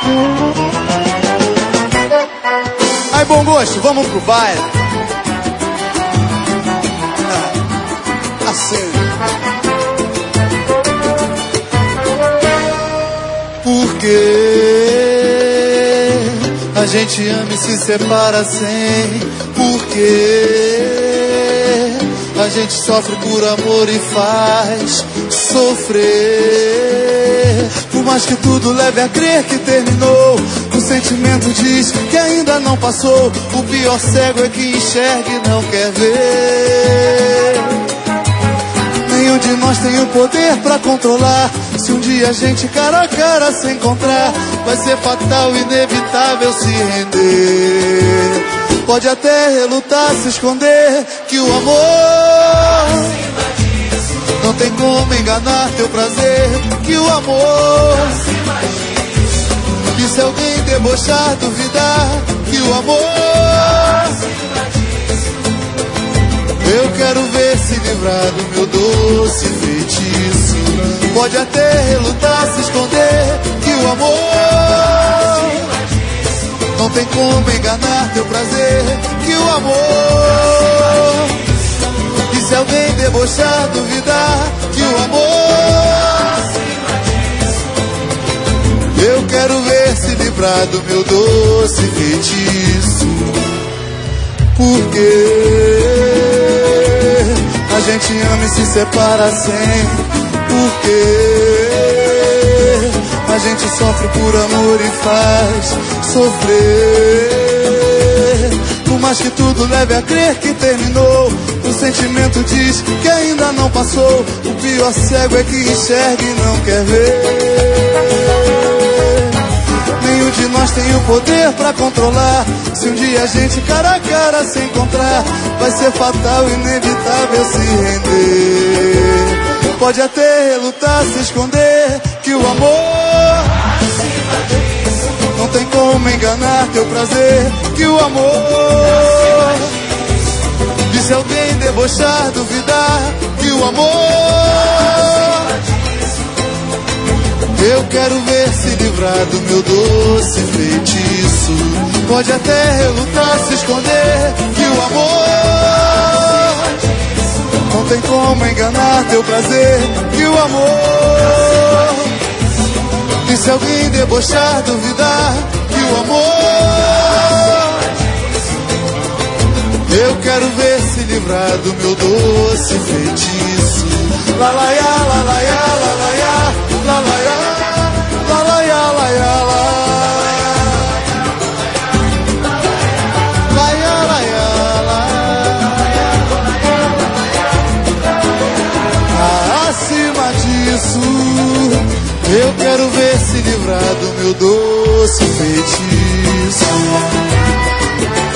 Aí, bom gosto, vamos pro baile. Assim. Porque a gente ama e se separa sem porquê. A gente sofre por amor e faz sofrer. Por mais que tudo leve a crer que terminou, o sentimento diz que ainda não passou. O pior cego é que enxerga e não quer ver. Nenhum de nós tem o poder pra controlar. Se um dia a gente cara a cara se encontrar, vai ser fatal, inevitável se render. Pode até relutar, se esconder, que o amor não tem como enganar teu prazer. Que o amor, e se alguém debochar, duvidar, que o amor, eu quero ver se livrar do meu doce feitiço. Pode até relutar, se esconder, que o amor não tem como enganar teu prazer. Que o amor, e se alguém debochar, duvidar, que o amor, eu quero ver se livrar do meu doce feitiço. Porque a gente ama e se separa sem porquê. A gente sofre por amor e faz sofrer. Por mais que tudo leve a crer que terminou, o sentimento diz que ainda não passou. O pior cego é que enxerga e não quer ver. Nenhum de nós tem o poder pra controlar. Se um dia a gente cara a cara se encontrar, vai ser fatal, inevitável se render. Pode até relutar, se esconder, que o amor não tem como enganar teu prazer. Que o amor, e se alguém debochar, duvidar, que o amor, eu quero ver se livrar do meu doce feitiço. Pode até relutar, se esconder, que o amor não tem como enganar teu prazer. Que o amor, e se alguém debochar, duvidar, que o amor, eu quero ver se livrar do meu doce feitiço. La la ya, la la ya, la la ya, la la ya, la la ya, la ya, la. La ya, la ya, la. Acima disso, eu quero ver se livrar do meu doce feitiço.